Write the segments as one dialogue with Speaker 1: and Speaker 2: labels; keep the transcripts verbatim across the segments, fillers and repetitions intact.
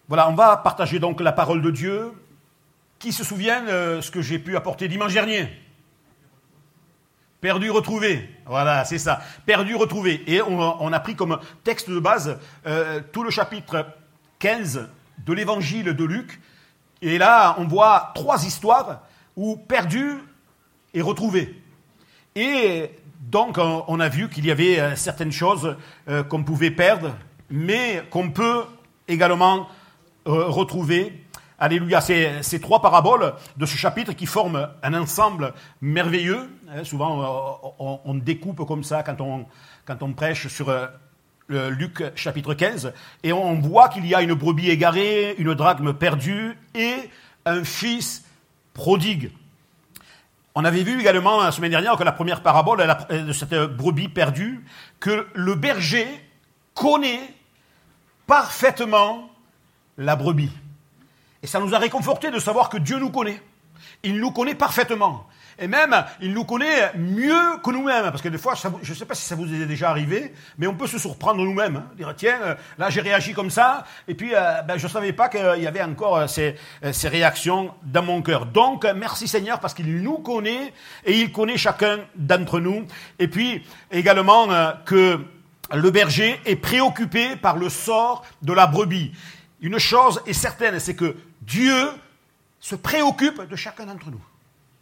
Speaker 1: Voilà, on va partager donc la parole de Dieu. Qui se souvient de ce que j'ai pu apporter dimanche dernier? Perdu, retrouvé. Voilà, c'est ça. Perdu, retrouvé. Et on, on a pris comme texte de base euh, tout le chapitre quinze de l'évangile de Luc. Et là, on voit trois histoires où perdu et retrouvé. Et donc, on, on a vu qu'il y avait euh, certaines choses euh, qu'on pouvait perdre, mais qu'on peut également euh, retrouver. Alléluia, c'est ces trois paraboles de ce chapitre qui forment un ensemble merveilleux. Hein, souvent, on, on découpe comme ça quand on, quand on prêche sur euh, Luc chapitre quinze. Et on voit qu'il y a une brebis égarée, une drachme perdue et un fils prodigue. On avait vu également la semaine dernière que la première parabole de cette brebis perdue, que le berger connaît parfaitement la brebis. Et ça nous a réconforté de savoir que Dieu nous connaît. Il nous connaît parfaitement. Et même, il nous connaît mieux que nous-mêmes. Parce que des fois, ça, je ne sais pas si ça vous est déjà arrivé, mais on peut se surprendre nous-mêmes. Hein, dire, tiens, là j'ai réagi comme ça, et puis euh, ben, je ne savais pas qu'il y avait encore ces, ces réactions dans mon cœur. Donc, merci Seigneur, parce qu'il nous connaît, et il connaît chacun d'entre nous. Et puis, également, euh, que le berger est préoccupé par le sort de la brebis. Une chose est certaine, c'est que Dieu se préoccupe de chacun d'entre nous.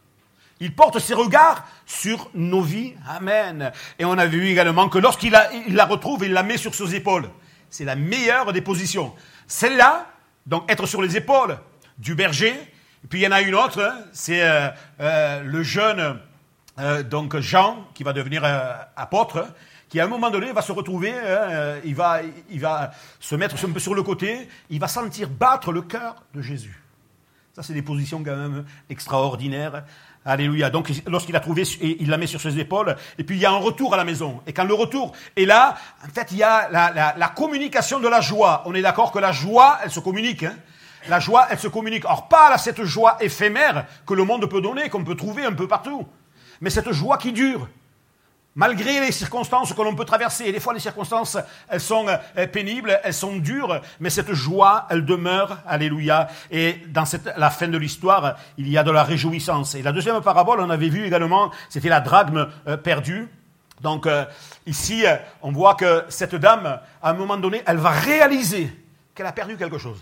Speaker 1: Il porte ses regards sur nos vies. Amen. Et on a vu également que lorsqu'il la, il la retrouve, il la met sur ses épaules. C'est la meilleure des positions. Celle-là, donc être sur les épaules du berger. Et puis il y en a une autre, hein, c'est euh, euh, le jeune euh, donc Jean, qui va devenir euh, apôtre, qui à un moment donné va se retrouver, hein, il, va, il va se mettre un peu sur le côté, il va sentir battre le cœur de Jésus. Ça, c'est des positions quand même extraordinaires. Alléluia. Donc, lorsqu'il a trouvé, il la met sur ses épaules, et puis il y a un retour à la maison. Et quand le retour est là, en fait, il y a la, la, la communication de la joie. On est d'accord que la joie, elle se communique. Hein. La joie, elle se communique. Or, pas là, cette joie éphémère que le monde peut donner, qu'on peut trouver un peu partout, mais cette joie qui dure. Malgré les circonstances que l'on peut traverser, et des fois les circonstances, elles sont pénibles, elles sont dures, mais cette joie, elle demeure, alléluia. Et dans cette, la fin de l'histoire, il y a de la réjouissance. Et la deuxième parabole, on avait vu également, c'était la drachme euh, perdue. Donc euh, ici, on voit que cette dame, à un moment donné, elle va réaliser qu'elle a perdu quelque chose.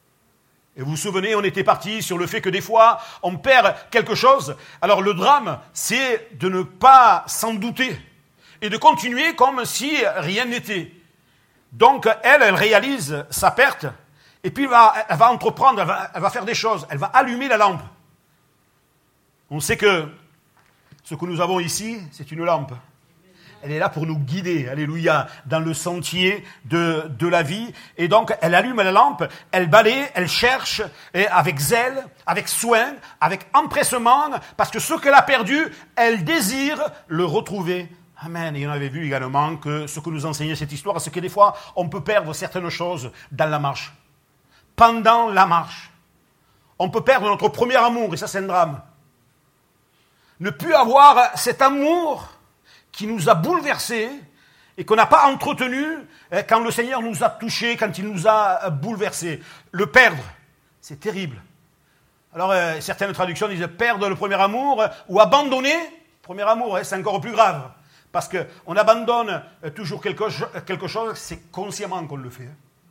Speaker 1: Et vous vous souvenez, on était parti sur le fait que des fois, on perd quelque chose. Alors le drame, c'est de ne pas s'en douter et de continuer comme si rien n'était. Donc elle, elle réalise sa perte et puis elle va, elle va entreprendre, elle va, elle va faire des choses, elle va allumer la lampe. On sait que ce que nous avons ici, c'est une lampe. Elle est là pour nous guider, alléluia, dans le sentier de, de la vie. Et donc, elle allume la lampe, elle balaye, elle cherche, et avec zèle, avec soin, avec empressement, parce que ce qu'elle a perdu, elle désire le retrouver. Amen. Et on avait vu également que ce que nous enseignait cette histoire, c'est que des fois, on peut perdre certaines choses dans la marche. Pendant la marche. On peut perdre notre premier amour, et ça, c'est un drame. Ne plus avoir cet amour qui nous a bouleversés et qu'on n'a pas entretenu quand le Seigneur nous a touchés, quand il nous a bouleversés. Le perdre, c'est terrible. Alors, euh, certaines traductions disent perdre le premier amour ou abandonner le premier amour, hein, c'est encore plus grave. Parce qu'on abandonne toujours quelque, quelque chose, c'est consciemment qu'on le fait.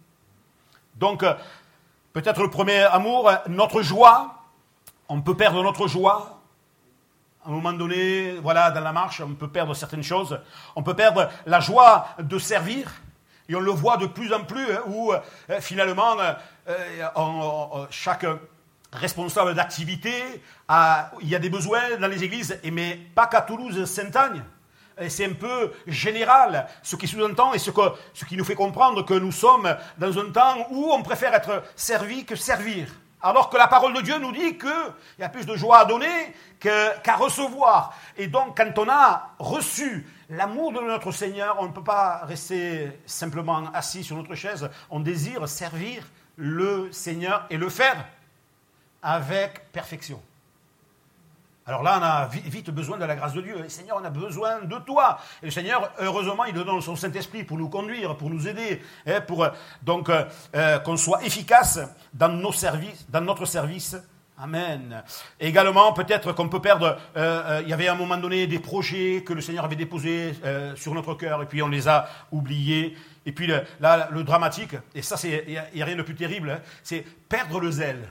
Speaker 1: Donc, euh, peut-être le premier amour, notre joie, on peut perdre notre joie. À un moment donné, voilà, dans la marche, on peut perdre certaines choses. On peut perdre la joie de servir. Et on le voit de plus en plus, hein, où euh, finalement, euh, on, on, chaque responsable d'activité, a, il y a des besoins dans les églises, et mais pas qu'à Toulouse, Sainte-Agne. Et c'est un peu général, ce qui sous-entend et ce, que, ce qui nous fait comprendre que nous sommes dans un temps où on préfère être servi que servir. Alors que la parole de Dieu nous dit qu'il y a plus de joie à donner que, qu'à recevoir. Et donc, quand on a reçu l'amour de notre Seigneur, on ne peut pas rester simplement assis sur notre chaise. On désire servir le Seigneur et le faire avec perfection. Alors là, on a vite besoin de la grâce de Dieu. Et Seigneur, on a besoin de toi. Et le Seigneur, heureusement, il nous donne son Saint-Esprit pour nous conduire, pour nous aider, hein, pour donc euh, qu'on soit efficace dans nos services, dans notre service. Amen. Et également, peut-être qu'on peut perdre, euh, euh, il y avait à un moment donné des projets que le Seigneur avait déposés euh, sur notre cœur, et puis on les a oubliés. Et puis le, là, le dramatique, et ça, il n'y a, a rien de plus terrible, hein, c'est perdre le zèle.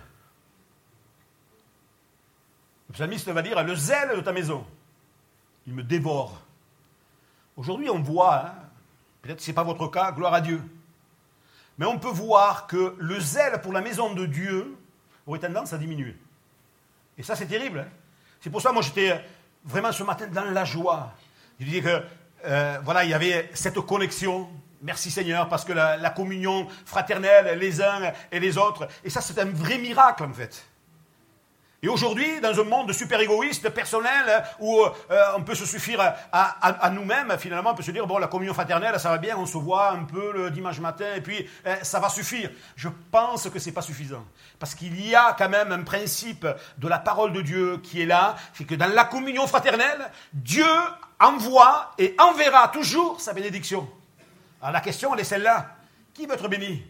Speaker 1: Le psalmiste va dire, le zèle de ta maison, il me dévore. Aujourd'hui, on voit, hein, peut-être que ce n'est pas votre cas, gloire à Dieu, mais on peut voir que le zèle pour la maison de Dieu aurait tendance à diminuer. Et ça, c'est terrible. Hein. C'est pour ça, moi, j'étais vraiment ce matin dans la joie. Je disais que, euh, voilà, il y avait cette connexion. Merci Seigneur, parce que la, la communion fraternelle, les uns et les autres, et ça, c'est un vrai miracle, en fait. Et aujourd'hui, dans un monde super égoïste, personnel, où euh, on peut se suffire à, à, à nous-mêmes, finalement, on peut se dire, bon, la communion fraternelle, ça va bien, on se voit un peu le dimanche matin, et puis euh, ça va suffire. Je pense que ce n'est pas suffisant. Parce qu'il y a quand même un principe de la parole de Dieu qui est là, c'est que dans la communion fraternelle, Dieu envoie et enverra toujours sa bénédiction. Alors la question, elle est celle-là. Qui veut être béni?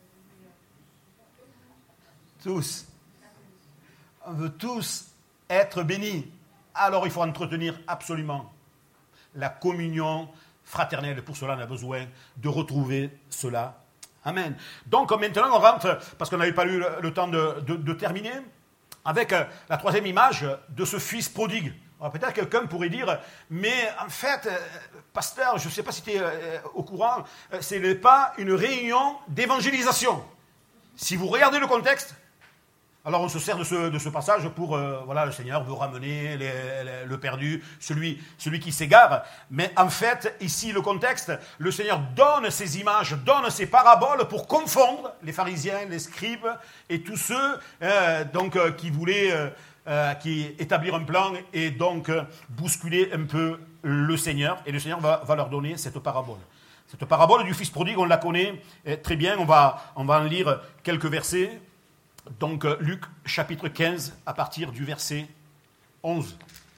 Speaker 1: Tous. On veut tous être bénis. Alors il faut entretenir absolument la communion fraternelle. Pour cela, on a besoin de retrouver cela. Amen. Donc maintenant, on rentre, parce qu'on n'avait pas eu le, le temps de, de, de terminer, avec euh, la troisième image de ce fils prodigue. Alors peut-être quelqu'un pourrait dire, mais en fait, euh, pasteur, je ne sais pas si tu es euh, au courant, euh, ce n'est pas une réunion d'évangélisation. Si vous regardez le contexte, alors on se sert de ce, de ce passage pour, euh, voilà, le Seigneur veut ramener les, les, le perdu, celui, celui qui s'égare. Mais en fait, ici, le contexte, le Seigneur donne ces images, donne ces paraboles pour confondre les pharisiens, les scribes et tous ceux euh, donc, euh, qui voulaient euh, euh, qui établir un plan et donc euh, bousculer un peu le Seigneur. Et le Seigneur va, va leur donner cette parabole. Cette parabole du fils prodigue, on la connaît euh, très bien. On va, on va en lire quelques versets. Donc, Luc, chapitre quinze, à partir du verset onze.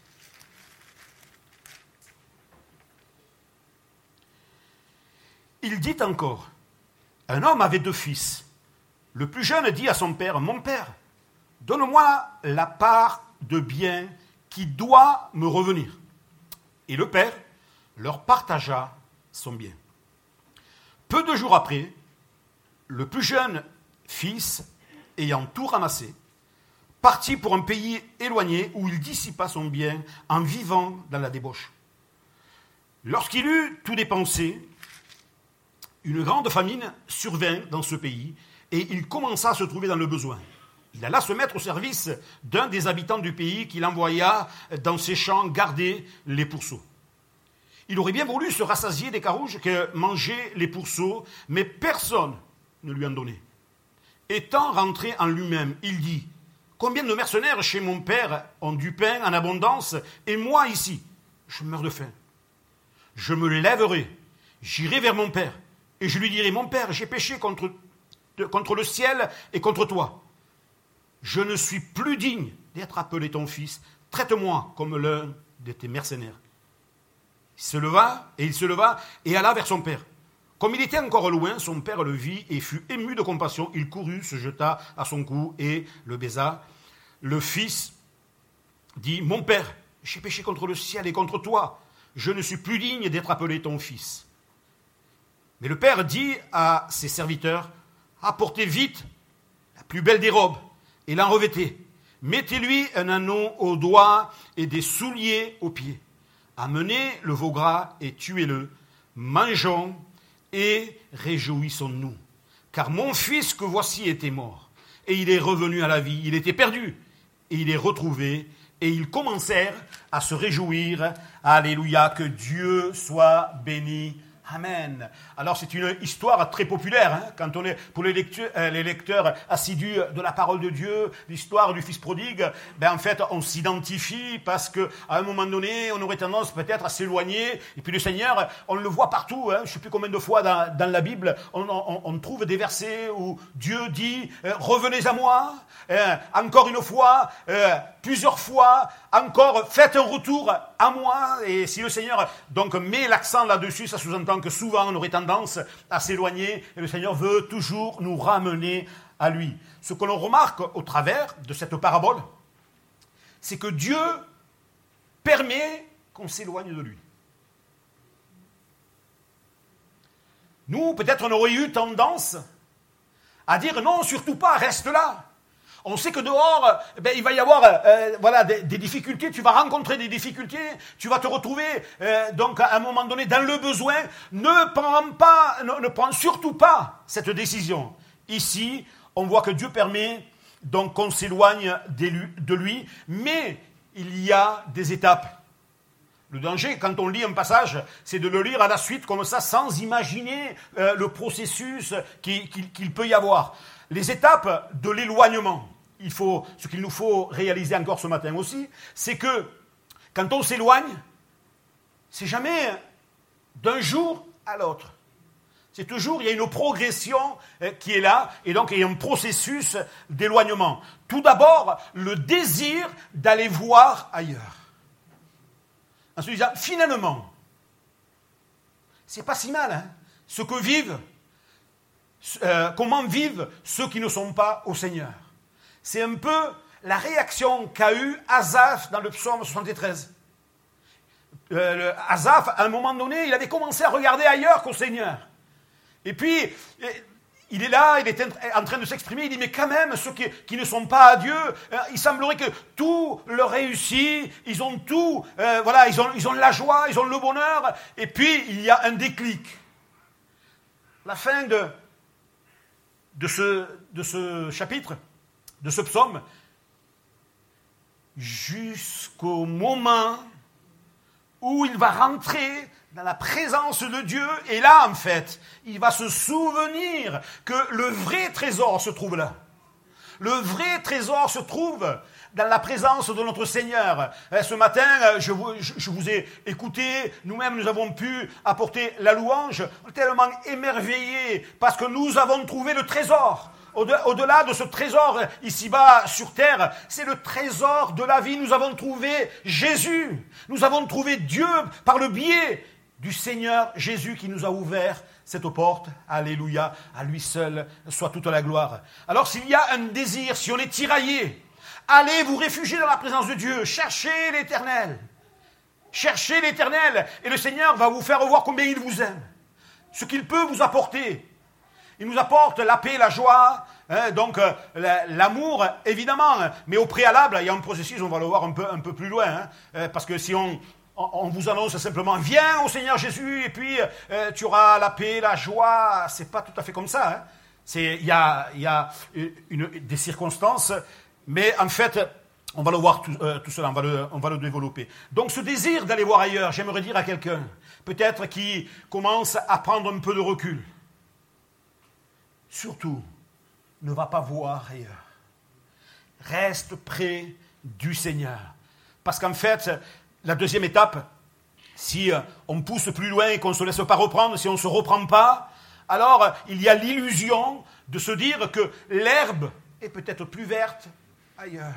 Speaker 1: Il dit encore, un homme avait deux fils. Le plus jeune dit à son père, « Mon père, donne-moi la part de bien qui doit me revenir. » Et le père leur partagea son bien. Peu de jours après, le plus jeune fils, ayant tout ramassé, partit pour un pays éloigné où il dissipa son bien en vivant dans la débauche. Lorsqu'il eut tout dépensé, une grande famine survint dans ce pays et il commença à se trouver dans le besoin. Il alla se mettre au service d'un des habitants du pays qu'il envoya dans ses champs garder les pourceaux. Il aurait bien voulu se rassasier des carouges que mangeaient les pourceaux, mais personne ne lui en donnait. Étant rentré en lui-même, il dit, « Combien de mercenaires chez mon père ont du pain en abondance, et moi ici, je meurs de faim. Je me lèverai, j'irai vers mon père, et je lui dirai, « Mon père, j'ai péché contre, contre le ciel et contre toi. Je ne suis plus digne d'être appelé ton fils. Traite-moi comme l'un de tes mercenaires. » Il se leva, et il se leva, et alla vers son père. Comme il était encore loin, son père le vit et fut ému de compassion. Il courut, se jeta à son cou et le baisa. Le fils dit, « Mon père, j'ai péché contre le ciel et contre toi. Je ne suis plus digne d'être appelé ton fils. » Mais le père dit à ses serviteurs, « Apportez vite la plus belle des robes et l'en revêtez. Mettez-lui un anneau au doigt et des souliers aux pieds. Amenez le veau gras et tuez-le. Mangeons et réjouissons-nous. Car mon fils que voici était mort, et il est revenu à la vie. Il était perdu, et il est retrouvé. Et ils commencèrent à se réjouir. Alléluia, que Dieu soit béni Amen. Alors c'est une histoire très populaire, hein, quand on est pour les lecteurs, euh, les lecteurs assidus de la parole de Dieu, l'histoire du Fils prodigue. Ben en fait, on s'identifie parce que à un moment donné, on aurait tendance peut-être à s'éloigner. Et puis le Seigneur, on le voit partout. Hein, je ne sais plus combien de fois dans, dans la Bible, on, on, on trouve des versets où Dieu dit euh, revenez à moi. Euh, encore une fois, euh, plusieurs fois, encore faites un retour à moi. Et si le Seigneur donc met l'accent là-dessus, ça sous-entend que souvent on aurait tendance à s'éloigner et le Seigneur veut toujours nous ramener à lui. Ce que l'on remarque au travers de cette parabole, c'est que Dieu permet qu'on s'éloigne de lui. Nous, peut-être on aurait eu tendance à dire non, surtout pas, reste là. On sait que dehors, eh bien, il va y avoir euh, voilà, des, des difficultés, tu vas rencontrer des difficultés, tu vas te retrouver euh, donc à un moment donné dans le besoin. Ne prends pas, ne, ne prends surtout pas cette décision. Ici, on voit que Dieu permet donc qu'on s'éloigne de lui, mais il y a des étapes. Le danger, quand on lit un passage, c'est de le lire à la suite comme ça, sans imaginer euh, le processus qu'il, qu'il, qu'il peut y avoir. Les étapes de l'éloignement. Il faut, ce qu'il nous faut réaliser encore ce matin aussi, c'est que quand on s'éloigne, c'est jamais d'un jour à l'autre. C'est toujours, il y a une progression qui est là, et donc il y a un processus d'éloignement. Tout d'abord, le désir d'aller voir ailleurs. En se disant, finalement, c'est pas si mal, hein, ce que vivent, euh, comment vivent ceux qui ne sont pas au Seigneur. C'est un peu la réaction qu'a eue Asaph dans le psaume soixante-treize. Euh, le, Asaph, à un moment donné, il avait commencé à regarder ailleurs qu'au Seigneur. Et puis, il est là, il est en train de s'exprimer, il dit, mais quand même, ceux qui, qui ne sont pas à Dieu, euh, il semblerait que tout leur réussit, ils ont tout, euh, voilà, ils ont, ils ont la joie, ils ont le bonheur, et puis il y a un déclic. La fin de, de, ce, de ce chapitre, de ce psaume, jusqu'au moment où il va rentrer dans la présence de Dieu, et là, en fait, il va se souvenir que le vrai trésor se trouve là. Le vrai trésor se trouve dans la présence de notre Seigneur. Ce matin, je vous, je vous ai écouté, nous-mêmes, nous avons pu apporter la louange, tellement émerveillés, parce que nous avons trouvé le trésor. Au-delà de ce trésor ici-bas sur terre, c'est le trésor de la vie. Nous avons trouvé Jésus. Nous avons trouvé Dieu par le biais du Seigneur Jésus qui nous a ouvert cette porte. Alléluia. À lui seul soit toute la gloire. Alors s'il y a un désir, si on est tiraillé, allez vous réfugier dans la présence de Dieu. Cherchez l'Éternel. Cherchez l'Éternel. Et le Seigneur va vous faire voir combien il vous aime. Ce qu'il peut vous apporter. Il nous apporte la paix, la joie, hein, donc euh, l'amour, évidemment. Mais au préalable, il y a un processus, on va le voir un peu, un peu plus loin. Hein, euh, parce que si on, on, on vous annonce simplement « Viens au Seigneur Jésus et puis euh, tu auras la paix, la joie », c'est pas tout à fait comme ça. Hein. C'est, il y a, il y a une, des circonstances, mais en fait, on va le voir tout, euh, tout cela, on va, le, on va le développer. Donc ce désir d'aller voir ailleurs, j'aimerais dire à quelqu'un, peut-être qui commence à prendre un peu de recul, surtout, ne va pas voir ailleurs. Reste près du Seigneur. Parce qu'en fait, la deuxième étape, si on pousse plus loin et qu'on ne se laisse pas reprendre, si on ne se reprend pas, alors il y a l'illusion de se dire que l'herbe est peut-être plus verte ailleurs.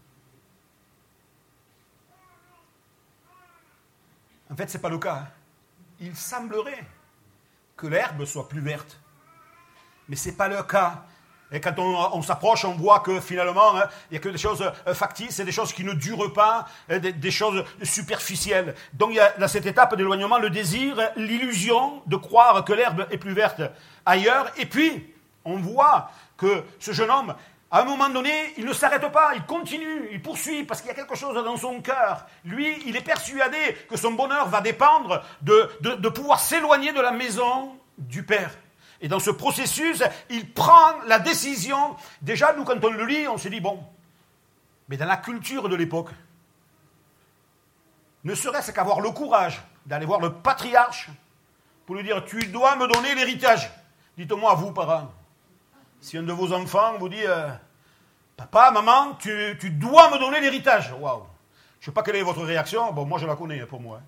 Speaker 1: En fait, ce n'est pas le cas. Il semblerait que l'herbe soit plus verte. Mais ce n'est pas le cas. Et quand on, on s'approche, on voit que finalement, hein, il n'y a que des choses euh, factices, et des choses qui ne durent pas, euh, des, des choses superficielles. Donc il y a dans cette étape d'éloignement le désir, l'illusion de croire que l'herbe est plus verte ailleurs. Et puis, on voit que ce jeune homme, à un moment donné, il ne s'arrête pas, il continue, il poursuit, parce qu'il y a quelque chose dans son cœur. Lui, il est persuadé que son bonheur va dépendre de, de, de pouvoir s'éloigner de la maison du Père. Et dans ce processus, il prend la décision. Déjà, nous, quand on le lit, on se dit, bon, mais dans la culture de l'époque, ne serait-ce qu'avoir le courage d'aller voir le patriarche pour lui dire, tu dois me donner l'héritage. Dites-moi, vous, parents, si un de vos enfants vous dit, euh, papa, maman, tu, tu dois me donner l'héritage. Waouh. Je ne sais pas quelle est votre réaction. Bon, moi, je la connais pour moi.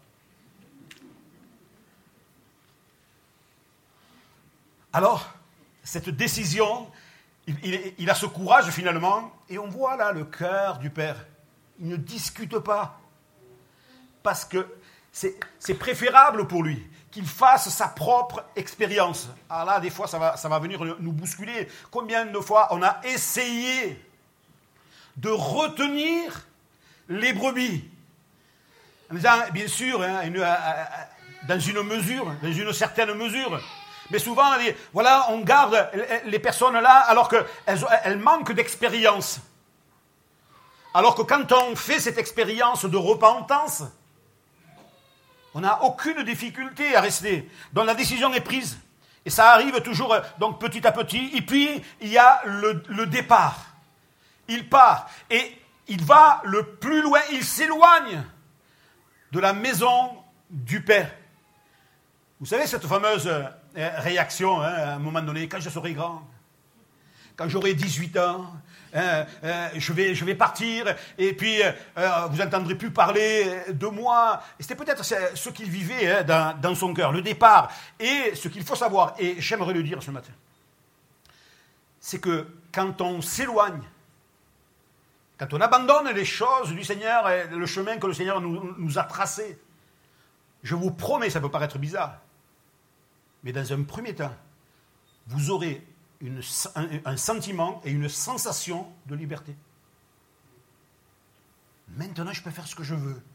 Speaker 1: Alors, cette décision, il, il, il a ce courage finalement, et on voit là le cœur du père. Il ne discute pas. Parce que c'est, c'est préférable pour lui qu'il fasse sa propre expérience. Alors là, des fois, ça va, ça va venir nous bousculer. Combien de fois on a essayé de retenir les brebis en disant, bien sûr, hein, une, euh, dans une mesure, dans une certaine mesure. Mais souvent, voilà, on garde les personnes là alors qu'elles elles manquent d'expérience. Alors que quand on fait cette expérience de repentance, on n'a aucune difficulté à rester. Donc la décision est prise. Et ça arrive toujours donc petit à petit. Et puis, il y a le, le départ. Il part. Et il va le plus loin. Il s'éloigne de la maison du Père. Vous savez, cette fameuse réaction, hein, à un moment donné, quand je serai grand, quand j'aurai dix-huit ans, hein, euh, je, vais, je vais partir, et puis euh, vous n'entendrez plus parler de moi. Et c'était peut-être ce qu'il vivait hein, dans, dans son cœur, le départ. Et ce qu'il faut savoir, et j'aimerais le dire ce matin, c'est que quand on s'éloigne, quand on abandonne les choses du Seigneur, et le chemin que le Seigneur nous, nous a tracé, je vous promets, ça peut paraître bizarre, mais dans un premier temps, vous aurez une, un, un sentiment et une sensation de liberté. Maintenant, je peux faire ce que je veux.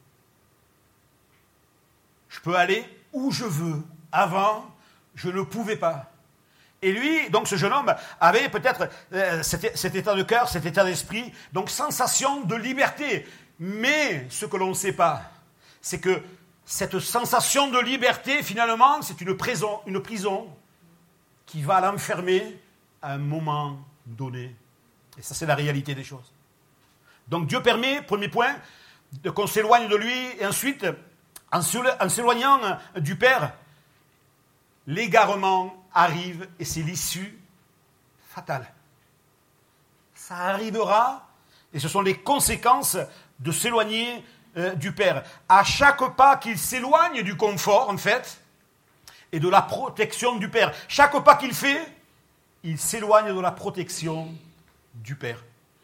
Speaker 1: Je peux aller où je veux. Avant, je ne pouvais pas. Et lui, donc ce jeune homme, avait peut-être euh, cet, cet état de cœur, cet état d'esprit, donc sensation de liberté. Mais ce que l'on ne sait pas, c'est que cette sensation de liberté, finalement, c'est une prison, une prison qui va l'enfermer à un moment donné. Et ça, c'est la réalité des choses. Donc Dieu permet, premier point, de, qu'on s'éloigne de lui, et ensuite, en s'éloignant du Père, l'égarement arrive, et c'est l'issue fatale. Ça arrivera, et ce sont les conséquences de s'éloigner euh, du Père. À chaque pas qu'il s'éloigne du confort, en fait, et de la protection du Père, chaque pas qu'il fait, il s'éloigne de la protection du Père.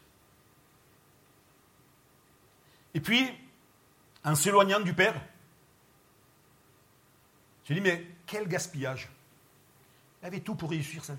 Speaker 1: Et puis, en s'éloignant du Père, je dis, mais quel gaspillage. Il avait tout pour réussir sa vie.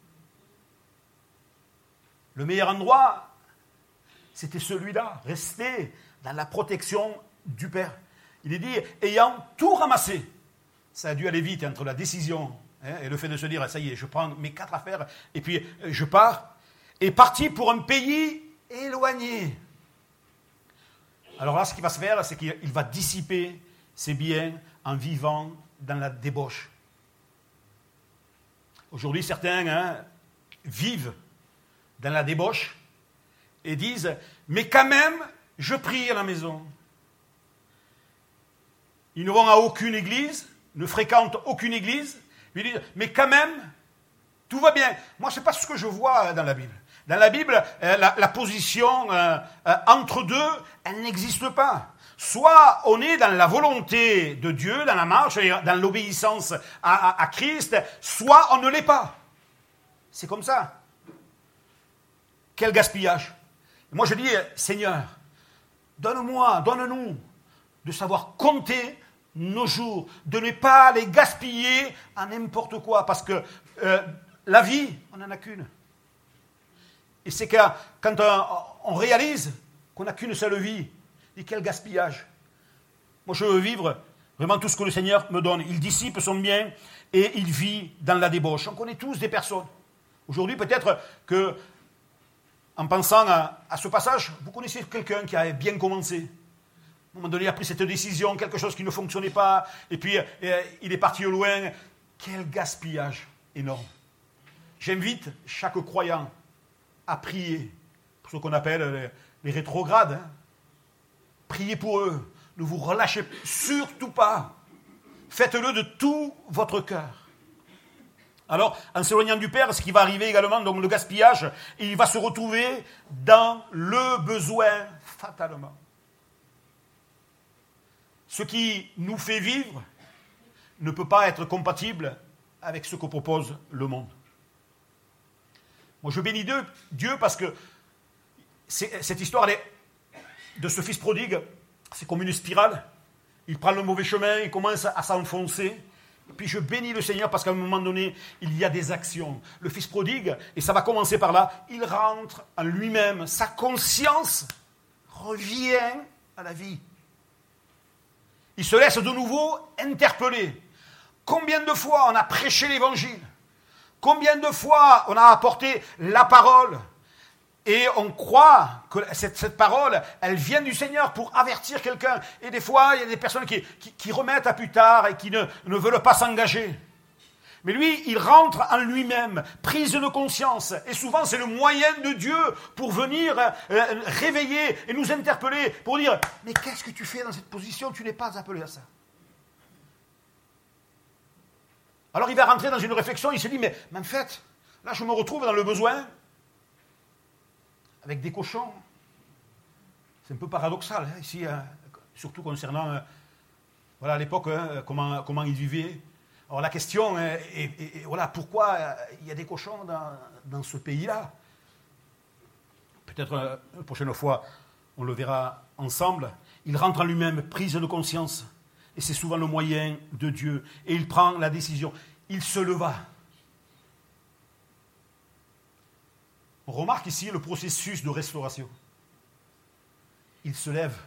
Speaker 1: Le meilleur endroit, c'était celui-là, rester dans la protection du Père. Il est dit, ayant tout ramassé, ça a dû aller vite entre la décision hein, et le fait de se dire, ça y est, je prends mes quatre affaires et puis je pars, et parti pour un pays éloigné. Alors là, ce qui va se faire, c'est qu'il va dissiper ses biens en vivant dans la débauche. Aujourd'hui, certains hein, vivent dans la débauche et disent, mais quand même, je prie à la maison. Ils ne vont à aucune église, ne fréquentent aucune église, ils disent, mais quand même, tout va bien. Moi, ce n'est pas ce que je vois dans la Bible. Dans la Bible, la, la position euh, euh, entre deux, elle n'existe pas. Soit on est dans la volonté de Dieu, dans la marche, dans l'obéissance à, à, à Christ, soit on ne l'est pas. C'est comme ça. Quel gaspillage. Moi je dis, Seigneur, donne-moi, donne-nous de savoir compter nos jours, de ne pas les gaspiller à n'importe quoi, parce que euh, la vie, on n'en a qu'une. Et c'est que quand on, on réalise qu'on n'a qu'une seule vie, et quel gaspillage. Moi, je veux vivre vraiment tout ce que le Seigneur me donne. Il dissipe son bien et il vit dans la débauche. On connaît tous des personnes. Aujourd'hui, peut-être que, en pensant à, à ce passage, vous connaissez quelqu'un qui a bien commencé. À un moment donné, il a pris cette décision, quelque chose qui ne fonctionnait pas, et puis euh, il est parti au loin. Quel gaspillage énorme. J'invite chaque croyant à prier pour ce qu'on appelle les, les rétrogrades. Hein. Priez pour eux. Ne vous relâchez surtout pas. faites-le de tout votre cœur. Alors, en s'éloignant du Père, ce qui va arriver également, donc le gaspillage, et il va se retrouver dans le besoin fatalement. Ce qui nous fait vivre ne peut pas être compatible avec ce que propose le monde. Moi, je bénis Dieu, Dieu parce que c'est, cette histoire elle est, de ce fils prodigue, c'est comme une spirale. Il prend le mauvais chemin, il commence à s'enfoncer. Et puis je bénis le Seigneur parce qu'à un moment donné, il y a des actions. Le fils prodigue, et ça va commencer par là, il rentre en lui-même. Sa conscience revient à la vie. Il se laisse de nouveau interpeller. Combien de fois on a prêché l'évangile? Combien de fois on a apporté la parole? Et on croit que cette, cette parole, elle vient du Seigneur pour avertir quelqu'un. Et des fois, il y a des personnes qui, qui, qui remettent à plus tard et qui ne, ne veulent pas s'engager. Mais lui, il rentre en lui-même, prise de conscience. Et souvent, c'est le moyen de Dieu pour venir euh, réveiller et nous interpeller, pour dire « Mais qu'est-ce que tu fais dans cette position? Tu n'es pas appelé à ça. » Alors il va rentrer dans une réflexion, il se dit « Mais, mais en fait, là je me retrouve dans le besoin avec des cochons. » C'est un peu paradoxal hein, ici, hein, surtout concernant euh, voilà, à l'époque, hein, comment, comment ils vivaient. Alors la question est, est, est, est voilà, pourquoi euh, il y a des cochons dans, dans ce pays-là? Peut-être euh, la prochaine fois, on le verra ensemble. Il rentre en lui-même, prise de conscience. Et c'est souvent le moyen de Dieu. Et il prend la décision. Il se leva. On remarque ici le processus de restauration. Il se lève.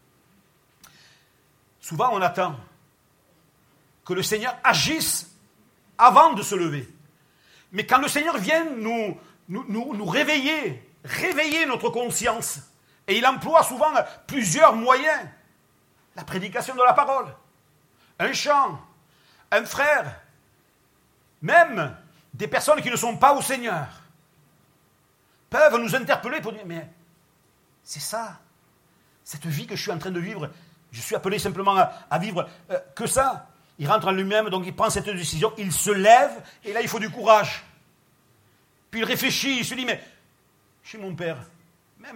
Speaker 1: Souvent, on attend que le Seigneur agisse avant de se lever. Mais quand le Seigneur vient nous, nous, nous, nous réveiller, réveiller notre conscience, et il emploie souvent plusieurs moyens. La prédication de la parole, un chant, un frère, même des personnes qui ne sont pas au Seigneur, peuvent nous interpeller pour dire, mais c'est ça, cette vie que je suis en train de vivre, je suis appelé simplement à, à vivre euh, que ça. Il rentre en lui-même, donc il prend cette décision, il se lève, et là il faut du courage. Puis il réfléchit, il se dit, mais chez mon père, même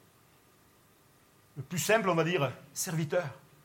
Speaker 1: le plus simple, on va dire, serviteur,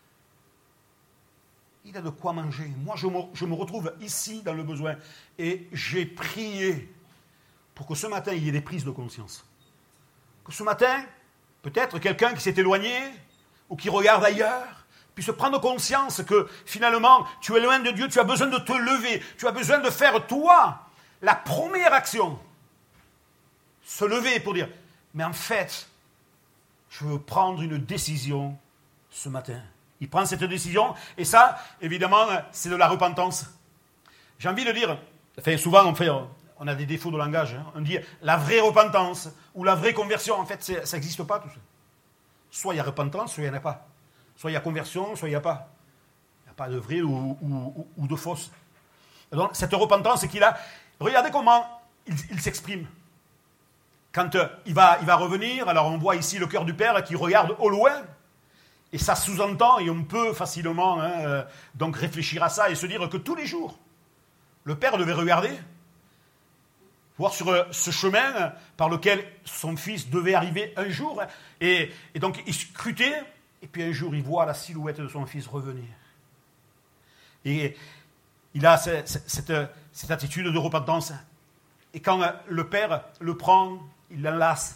Speaker 1: il a de quoi manger. Moi, je me, je me retrouve ici dans le besoin. Et j'ai prié pour que ce matin, il y ait des prises de conscience. Que ce matin, peut-être quelqu'un qui s'est éloigné ou qui regarde ailleurs puisse prendre conscience que finalement, tu es loin de Dieu, tu as besoin de te lever, tu as besoin de faire toi la première action. Se lever pour dire, mais en fait, je veux prendre une décision ce matin. Il prend cette décision, et ça, évidemment, c'est de la repentance. J'ai envie de dire, enfin, souvent on fait, on a des défauts de langage, hein, on dit la vraie repentance, ou la vraie conversion, en fait, ça n'existe pas tout ça. Soit il y a repentance, soit il n'y en a pas. Soit il y a conversion, soit il n'y a pas. Il n'y a pas de vrai ou, ou, ou de fausse. Donc, cette repentance qu'il a, regardez comment il, il s'exprime. Quand euh, il, va, il va revenir, alors on voit ici le cœur du Père qui regarde au loin, et ça sous-entend, et on peut facilement hein, euh, donc réfléchir à ça et se dire que tous les jours, le Père devait regarder, voir sur euh, ce chemin par lequel son fils devait arriver un jour, et, et donc il scrutait, et puis un jour il voit la silhouette de son fils revenir. Et il a cette, cette, cette attitude de repentance, et quand euh, le Père le prend, il l'enlace.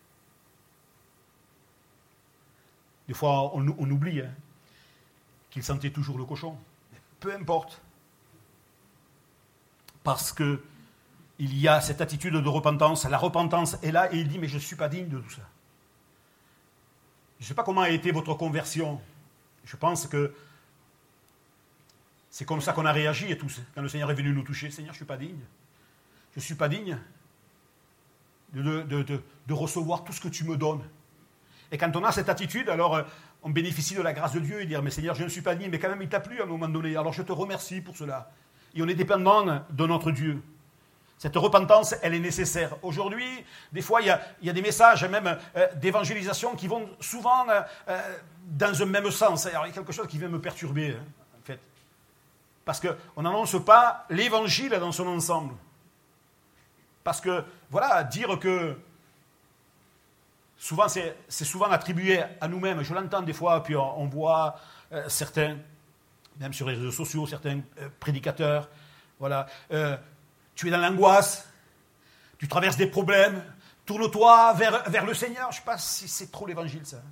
Speaker 1: Des fois, on, on oublie hein, qu'il sentait toujours le cochon. Mais peu importe. Parce qu'il y a cette attitude de repentance. La repentance est là et il dit, mais je ne suis pas digne de tout ça. Je ne sais pas comment a été votre conversion. Je pense que c'est comme ça qu'on a réagi et tous. Quand le Seigneur est venu nous toucher, Seigneur, je ne suis pas digne. Je ne suis pas digne de, de, de, de recevoir tout ce que tu me donnes. Et quand on a cette attitude, alors euh, on bénéficie de la grâce de Dieu et dire, mais Seigneur, je ne suis pas digne, mais quand même il t'a plu à un moment donné, alors je te remercie pour cela. Et on est dépendant de notre Dieu. Cette repentance, elle est nécessaire. Aujourd'hui, des fois, il y a, il y a des messages, même euh, d'évangélisation, qui vont souvent euh, euh, dans un même sens. Alors, il y a quelque chose qui vient me perturber, hein, en fait. Parce qu'on n'annonce pas l'évangile dans son ensemble. Parce que, voilà, dire que souvent, c'est, c'est souvent attribué à nous-mêmes. Je l'entends des fois, puis on, on voit euh, certains, même sur les réseaux sociaux, certains euh, prédicateurs, voilà, euh, tu es dans l'angoisse, tu traverses des problèmes, tourne-toi vers, vers le Seigneur. Je ne sais pas si c'est trop l'évangile, ça.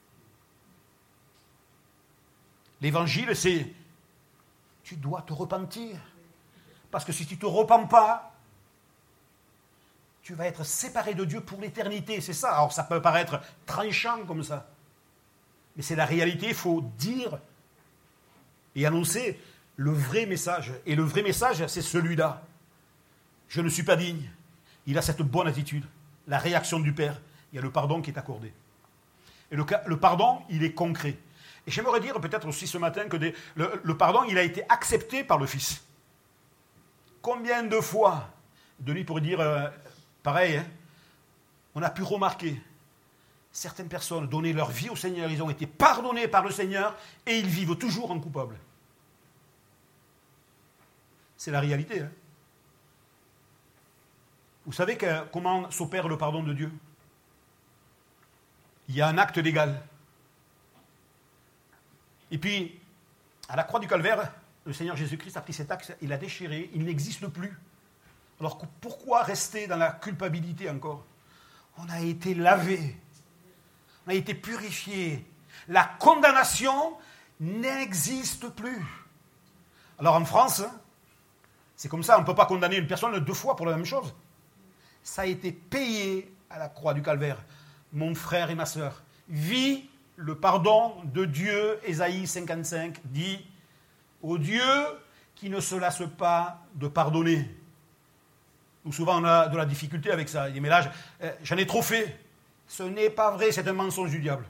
Speaker 1: L'évangile, c'est, tu dois te repentir. Parce que si tu ne te repens pas, tu vas être séparé de Dieu pour l'éternité. C'est ça. Alors ça peut paraître tranchant comme ça. Mais c'est la réalité. Il faut dire et annoncer le vrai message. Et le vrai message, c'est celui-là. Je ne suis pas digne. Il a cette bonne attitude. La réaction du Père. Il y a le pardon qui est accordé. Et le, le pardon, il est concret. Et j'aimerais dire peut-être aussi ce matin que des, le, le pardon, il a été accepté par le Fils. Combien de fois, Denis pourrait dire euh, pareil, hein, on a pu remarquer certaines personnes donner leur vie au Seigneur, ils ont été pardonnés par le Seigneur et ils vivent toujours en coupable. C'est la réalité. Hein. Vous savez que, comment s'opère le pardon de Dieu? Il y a un acte légal. Et puis, à la croix du Calvaire, le Seigneur Jésus-Christ a pris cet acte, il l'a déchiré, il n'existe plus. Alors pourquoi rester dans la culpabilité encore? On a été lavé, on a été purifié. La condamnation n'existe plus. Alors en France, c'est comme ça, on ne peut pas condamner une personne deux fois pour la même chose. Ça a été payé à la croix du Calvaire. Mon frère et ma sœur, vis le pardon de Dieu. Ésaïe cinquante-cinq dit « Au Dieu qui ne se lasse pas de pardonner ». Ou souvent on a de la difficulté avec ça. Il dit « Mais là, j'en ai trop fait ». Ce n'est pas vrai, c'est un mensonge du diable.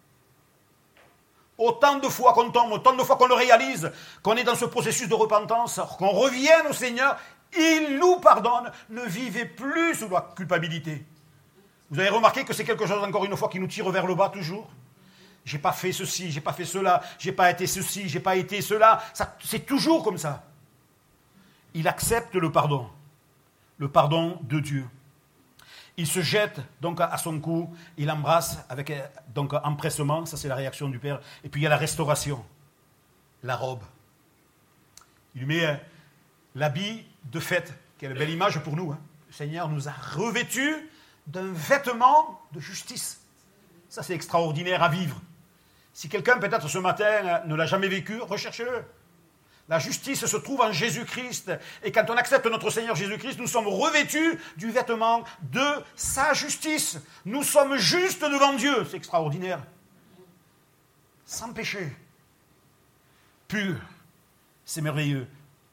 Speaker 1: Autant de fois qu'on tombe, autant de fois qu'on le réalise, qu'on est dans ce processus de repentance, qu'on revienne au Seigneur, il nous pardonne. Ne vivez plus sous la culpabilité. Vous avez remarqué que c'est quelque chose, encore une fois, qui nous tire vers le bas toujours. J'ai pas fait ceci, j'ai pas fait cela, j'ai pas été ceci, j'ai pas été cela. Ça, c'est toujours comme ça. Il accepte le pardon, le pardon de Dieu. Il se jette donc à son cou, il embrasse avec donc empressement, ça c'est la réaction du Père. Et puis il y a la restauration, la robe. Il lui met l'habit de fête, quelle belle image pour nous. Hein. Le Seigneur nous a revêtus d'un vêtement de justice. Ça c'est extraordinaire à vivre. Si quelqu'un peut-être ce matin ne l'a jamais vécu, recherchez-le. La justice se trouve en Jésus-Christ. Et quand on accepte notre Seigneur Jésus-Christ, nous sommes revêtus du vêtement de sa justice. Nous sommes justes devant Dieu. C'est extraordinaire. Sans péché. Pur. C'est merveilleux.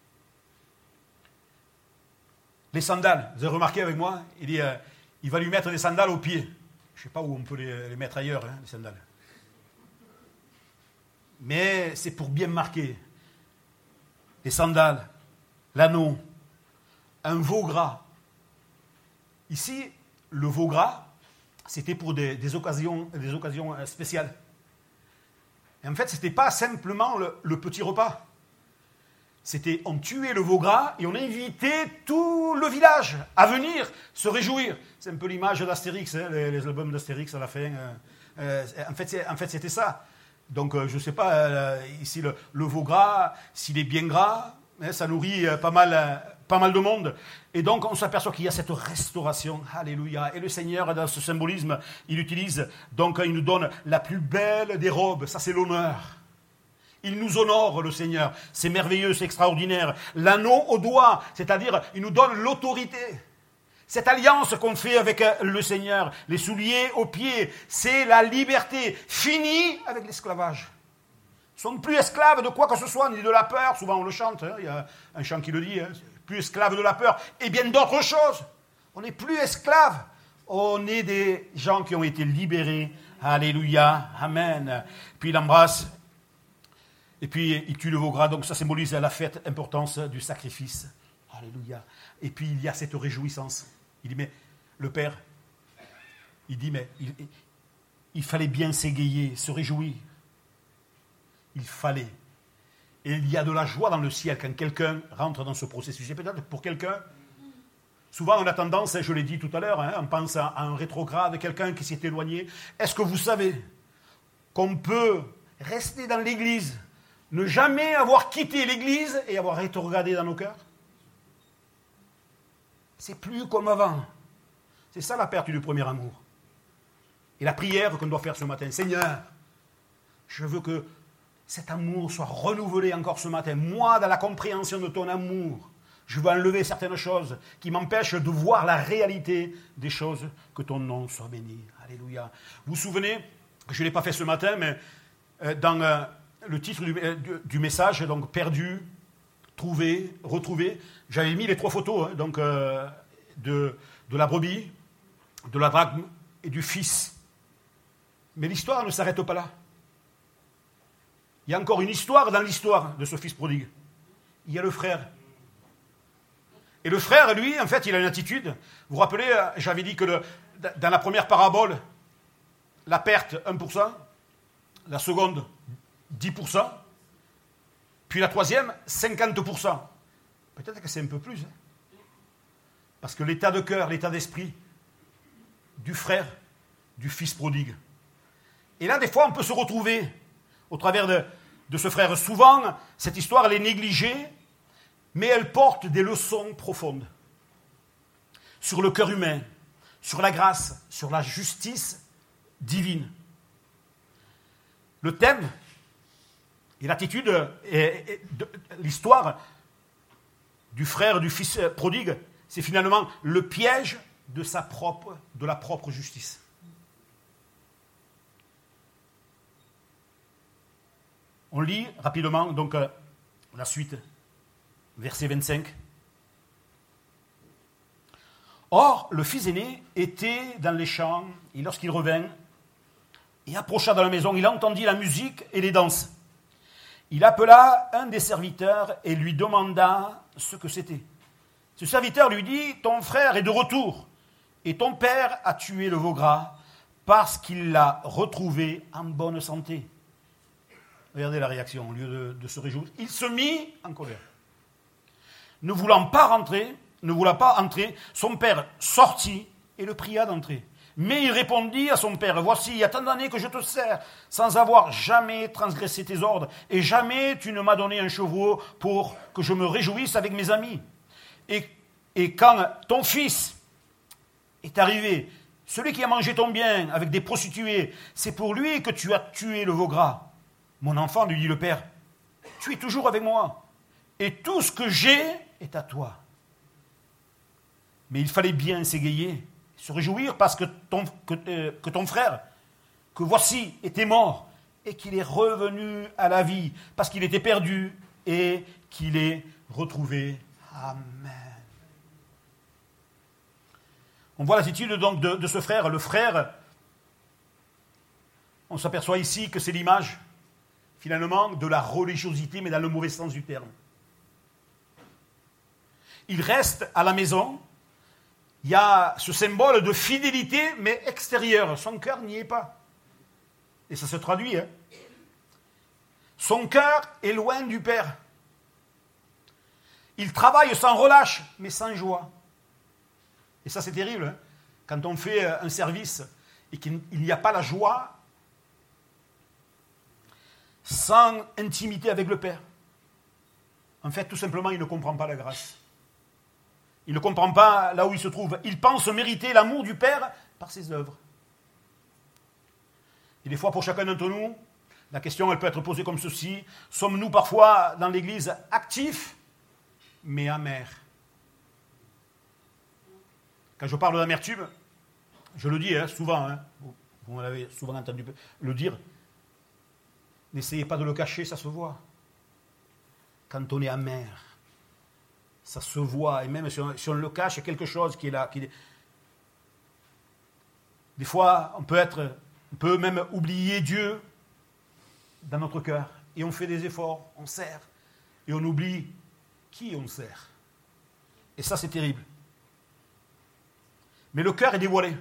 Speaker 1: Les sandales, vous avez remarqué avec moi, il dit, euh, il va lui mettre des sandales aux pieds. Je ne sais pas où on peut les, les mettre ailleurs, hein, les sandales. Mais c'est pour bien marquer. Les sandales, l'anneau, un veau gras. Ici, le veau gras, c'était pour des, des, occasions, des occasions spéciales. Et en fait, ce n'était pas simplement le, le petit repas. C'était, on tuait le veau gras et on invitait tout le village à venir se réjouir. C'est un peu l'image d'Astérix, hein, les, les albums d'Astérix à la fin. Euh, euh, en, fait, c'est, en fait, c'était ça. Donc, euh, je ne sais pas, euh, ici, le, le veau gras, s'il est bien gras, hein, ça nourrit euh, pas, mal, euh, pas mal de monde. Et donc, on s'aperçoit qu'il y a cette restauration. Alléluia. Et le Seigneur, dans ce symbolisme, il utilise, donc, il nous donne la plus belle des robes. Ça, c'est l'honneur. Il nous honore, le Seigneur. C'est merveilleux, c'est extraordinaire. L'anneau au doigt, c'est-à-dire, il nous donne l'autorité. Cette alliance qu'on fait avec le Seigneur, les souliers aux pieds, c'est la liberté. Fini avec l'esclavage. Nous ne sommes plus esclaves de quoi que ce soit, ni de la peur. Souvent on le chante, hein, il y a un chant qui le dit. Hein, plus esclaves de la peur et bien d'autres choses. On n'est plus esclaves. On est des gens qui ont été libérés. Alléluia. Amen. Puis il embrasse. Et puis il tue le veau gras. Donc ça symbolise la fête, l'importance du sacrifice. Alléluia. Et puis il y a cette réjouissance. Il dit, mais le Père, il dit, mais il, il fallait bien s'égayer, se réjouir. Il fallait. Et il y a de la joie dans le ciel quand quelqu'un rentre dans ce processus. Et peut-être pour quelqu'un, souvent on a tendance, je l'ai dit tout à l'heure, hein, on pense à un rétrograde, quelqu'un qui s'est éloigné. Est-ce que vous savez qu'on peut rester dans l'église, ne jamais avoir quitté l'église et avoir rétrogradé dans nos cœurs? C'est plus comme avant. C'est ça la perte du premier amour. Et la prière qu'on doit faire ce matin. Seigneur, je veux que cet amour soit renouvelé encore ce matin. Moi, dans la compréhension de ton amour, je veux enlever certaines choses qui m'empêchent de voir la réalité des choses. Que ton nom soit béni. Alléluia. Vous vous souvenez, je ne l'ai pas fait ce matin, mais dans le titre du, du message, donc perdu, trouvé, retrouvé, j'avais mis les trois photos hein, donc, euh, de, de la brebis, de la drachme et du fils. Mais l'histoire ne s'arrête pas là. Il y a encore une histoire dans l'histoire de ce fils prodigue. Il y a le frère. Et le frère, lui, en fait, il a une attitude. Vous vous rappelez, j'avais dit que le, dans la première parabole, la perte, un pour cent. La seconde, dix pour cent. Puis la troisième, cinquante pour cent. Peut-être que c'est un peu plus. Hein. Parce que l'état de cœur, l'état d'esprit du frère, du fils prodigue. Et là, des fois, on peut se retrouver au travers de, de ce frère. Souvent, cette histoire, elle est négligée, mais elle porte des leçons profondes sur le cœur humain, sur la grâce, sur la justice divine. Le thème et l'attitude et, et de, l'histoire du frère du fils prodigue, c'est finalement le piège de sa propre, de la propre justice. On lit rapidement donc euh, la suite, verset vingt-cinq. Or, le fils aîné était dans les champs, et lorsqu'il revint et approcha dans la maison, il entendit la musique et les danses. Il appela un des serviteurs et lui demanda ce que c'était. Ce serviteur lui dit, ton frère est de retour, et ton père a tué le veau gras parce qu'il l'a retrouvé en bonne santé. Regardez la réaction, au lieu de, de se réjouir. Il se mit en colère. Ne voulant pas rentrer, ne voulant pas entrer, son père sortit et le pria d'entrer. Mais il répondit à son père, voici, il y a tant d'années que je te sers, sans avoir jamais transgressé tes ordres, et jamais tu ne m'as donné un chevreau pour que je me réjouisse avec mes amis. Et, et quand ton fils est arrivé, celui qui a mangé ton bien avec des prostituées, c'est pour lui que tu as tué le veau gras. Mon enfant, lui dit le père, tu es toujours avec moi, et tout ce que j'ai est à toi. Mais il fallait bien s'égayer, se réjouir parce que ton, que, euh, que ton frère, que voici, était mort, et qu'il est revenu à la vie, parce qu'il était perdu, et qu'il est retrouvé. Amen. On voit l'attitude donc de, de ce frère. Le frère, on s'aperçoit ici que c'est l'image finalement, de la religiosité, mais dans le mauvais sens du terme. Il reste à la maison, il y a ce symbole de fidélité, mais extérieure. Son cœur n'y est pas. Et ça se traduit. Hein. Son cœur est loin du Père. Il travaille sans relâche, mais sans joie. Et ça, c'est terrible. Hein. Quand on fait un service et qu'il n'y a pas la joie, sans intimité avec le Père. En fait, tout simplement, il ne comprend pas la grâce. Il ne comprend pas là où il se trouve. Il pense mériter l'amour du Père par ses œuvres. Et des fois, pour chacun d'entre nous, la question, elle peut être posée comme ceci. Sommes-nous parfois, dans l'Église, actifs, mais amers? Quand je parle d'amertume, je le dis hein, souvent, hein, vous, vous m'avez souvent entendu le dire, n'essayez pas de le cacher, ça se voit. Quand on est amer, ça se voit. Et même si on, si on le cache, il y a quelque chose qui est là. Qui... Des fois, on peut, être, on peut même oublier Dieu dans notre cœur. Et on fait des efforts, on sert. Et on oublie qui on sert. Et ça, c'est terrible. Mais le cœur est dévoilé.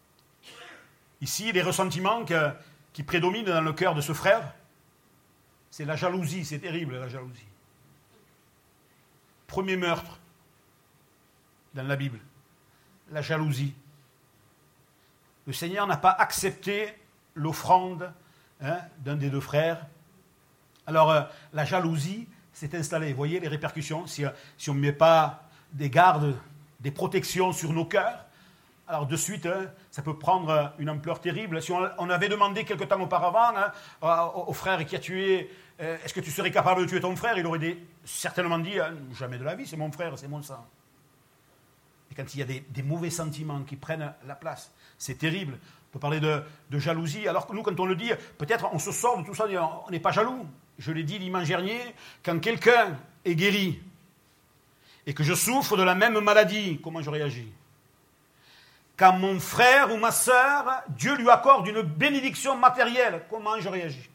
Speaker 1: Ici, les ressentiments que, qui prédominent dans le cœur de ce frère, C'est la jalousie, c'est terrible la jalousie. Premier meurtre dans la Bible, la jalousie. Le Seigneur n'a pas accepté l'offrande hein, d'un des deux frères. Alors euh, la jalousie s'est installée. Vous voyez les répercussions si, si on ne met pas des gardes, des protections sur nos cœurs, alors de suite, hein, ça peut prendre une ampleur terrible. Si on, on avait demandé quelque temps auparavant hein, au, au frère qui a tué, euh, est-ce que tu serais capable de tuer ton frère? Il aurait dit, certainement dit, hein, jamais de la vie, c'est mon frère, c'est mon sang. Et quand il y a des, des mauvais sentiments qui prennent la place, c'est terrible. On peut parler de, de jalousie, alors que nous, quand on le dit, peut-être on se sort de tout ça, on n'est pas jaloux. Je l'ai dit dimanche dernier, quand quelqu'un est guéri et que je souffre de la même maladie, comment je réagis? Quand mon frère ou ma sœur, Dieu lui accorde une bénédiction matérielle, comment je réagis?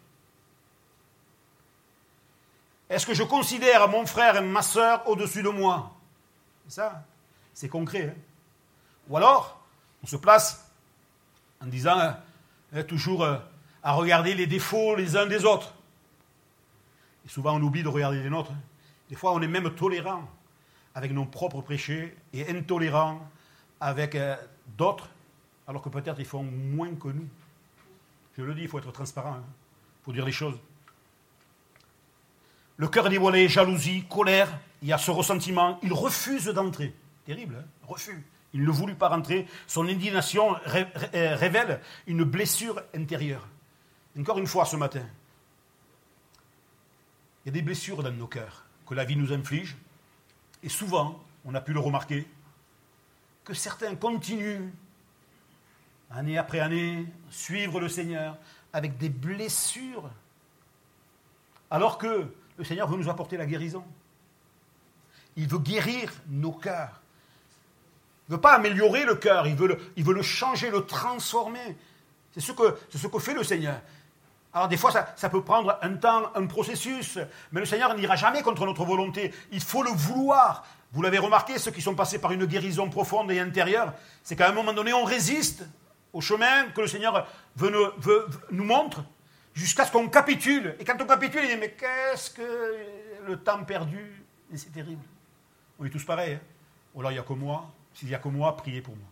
Speaker 1: Est-ce que je considère mon frère et ma sœur au-dessus de moi? C'est ça, c'est concret. Hein? Ou alors, on se place en disant euh, toujours euh, à regarder les défauts les uns des autres. Et souvent, on oublie de regarder les nôtres. Des fois, on est même tolérant avec nos propres péchés et intolérant avec euh, d'autres, alors que peut-être ils font moins que nous. Je le dis, il faut être transparent. Il hein. faut dire les choses. Le cœur dévoilé, jalousie, colère, il y a ce ressentiment. Il refuse d'entrer. Terrible, hein? Refus. Il ne voulut pas rentrer. Son indignation ré- ré- révèle une blessure intérieure. Encore une fois ce matin, il y a des blessures dans nos cœurs que la vie nous inflige. Et souvent, on a pu le remarquer, que certains continuent, année après année, suivre le Seigneur avec des blessures, alors que le Seigneur veut nous apporter la guérison. Il veut guérir nos cœurs. Il ne veut pas améliorer le cœur, il veut le, il veut le changer, le transformer. C'est ce que, c'est ce que fait le Seigneur. Alors des fois, ça, ça peut prendre un temps, un processus, mais le Seigneur n'ira jamais contre notre volonté. Il faut le vouloir. Vous l'avez remarqué, ceux qui sont passés par une guérison profonde et intérieure, c'est qu'à un moment donné, on résiste au chemin que le Seigneur veut nous, veut, veut, nous montre, jusqu'à ce qu'on capitule. Et quand on capitule, il dit, mais qu'est-ce que le temps perdu? Et c'est terrible. On est tous pareils. Hein? Ou alors, il n'y a que moi. S'il n'y a que moi, priez pour moi.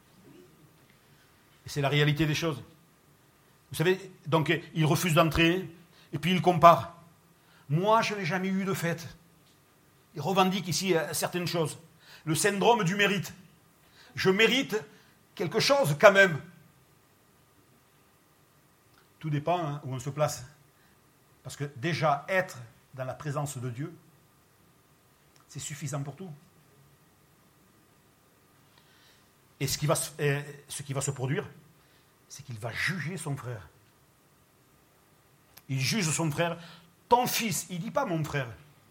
Speaker 1: Et c'est la réalité des choses. Vous savez, donc, il refuse d'entrer, et puis il compare. Moi, je n'ai jamais eu de fête. Il revendique ici euh, certaines choses. Le syndrome du mérite. Je mérite quelque chose quand même. Tout dépend hein, où on se place. Parce que déjà, être dans la présence de Dieu, c'est suffisant pour tout. Et ce qui va se, euh, ce qui va se produire, c'est qu'il va juger son frère. Il juge son frère. Ton fils, il ne dit pas mon frère.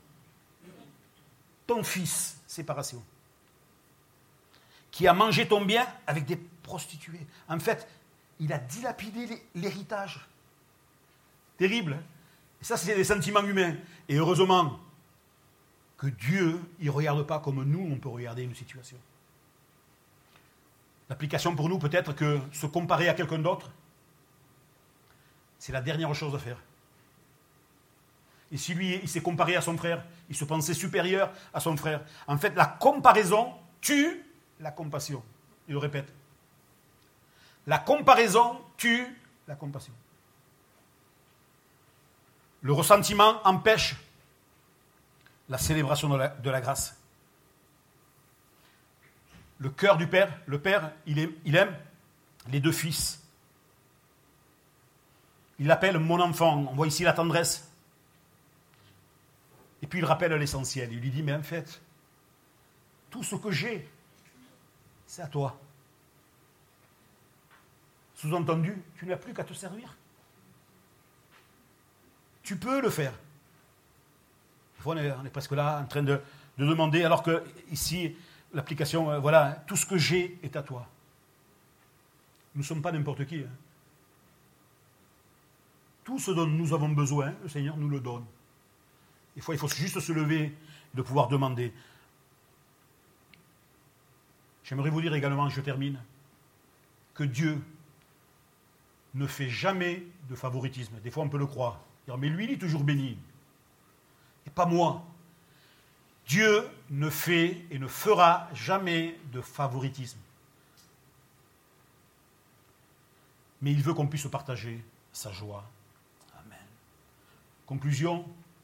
Speaker 1: Ton fils, séparation. Qui a mangé ton bien avec des prostituées. En fait, il a dilapidé l'héritage. Terrible. Hein? Et ça, c'est des sentiments humains. Et heureusement que Dieu, il ne regarde pas comme nous, on peut regarder une situation. L'application pour nous, peut-être que se comparer à quelqu'un d'autre, c'est la dernière chose à faire. Et si lui, il s'est comparé à son frère, il se pensait supérieur à son frère. En fait, la comparaison tue la compassion. Il le répète. La comparaison tue la compassion. Le ressentiment empêche la célébration de la, de la grâce. Le cœur du Père, le Père, il aime, il aime les deux fils. Il l'appelle mon enfant. On voit ici la tendresse. Et puis il rappelle l'essentiel. Il lui dit, mais en fait, tout ce que j'ai, c'est à toi. Sous-entendu, tu n'as plus qu'à te servir. Tu peux le faire. Des fois, on est, on est presque là en train de, de demander, alors que ici, l'application, euh, voilà, tout ce que j'ai est à toi. Nous ne sommes pas n'importe qui. Hein. Tout ce dont nous avons besoin, le Seigneur nous le donne. Des fois, il faut juste se lever et de pouvoir demander. J'aimerais vous dire également, je termine, que Dieu ne fait jamais de favoritisme. Des fois, on peut le croire. Dire, mais lui, il est toujours béni. Et pas moi. Dieu ne fait et ne fera jamais de favoritisme. Mais il veut qu'on puisse partager sa joie. Amen. Conclusion.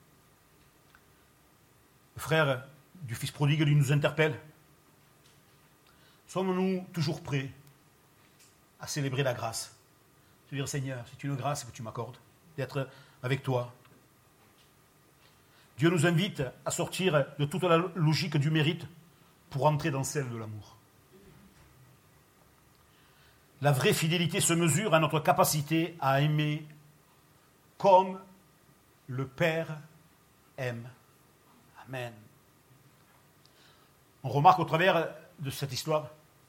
Speaker 1: Le frère du fils prodigue lui nous interpelle. Sommes-nous toujours prêts à célébrer la grâce? Se dire, Seigneur, c'est une grâce que tu m'accordes d'être avec toi. Dieu nous invite à sortir de toute la logique du mérite pour entrer dans celle de l'amour. La vraie fidélité se mesure à notre capacité à aimer comme le Père aime. Amen. On remarque au travers de cette histoire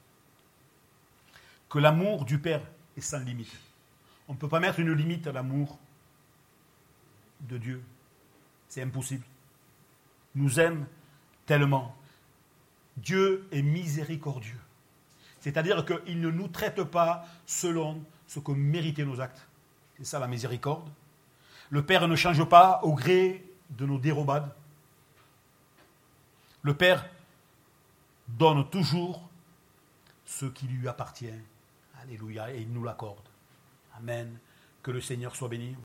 Speaker 1: que l'amour du Père est sans limite. On ne peut pas mettre une limite à l'amour de Dieu. C'est impossible. Il nous aime tellement. Dieu est miséricordieux. C'est-à-dire qu'il ne nous traite pas selon ce que méritaient nos actes. C'est ça la miséricorde. Le Père ne change pas au gré de nos dérobades. Le Père donne toujours ce qui lui appartient. Alléluia. Et il nous l'accorde. Amen. Que le Seigneur soit béni.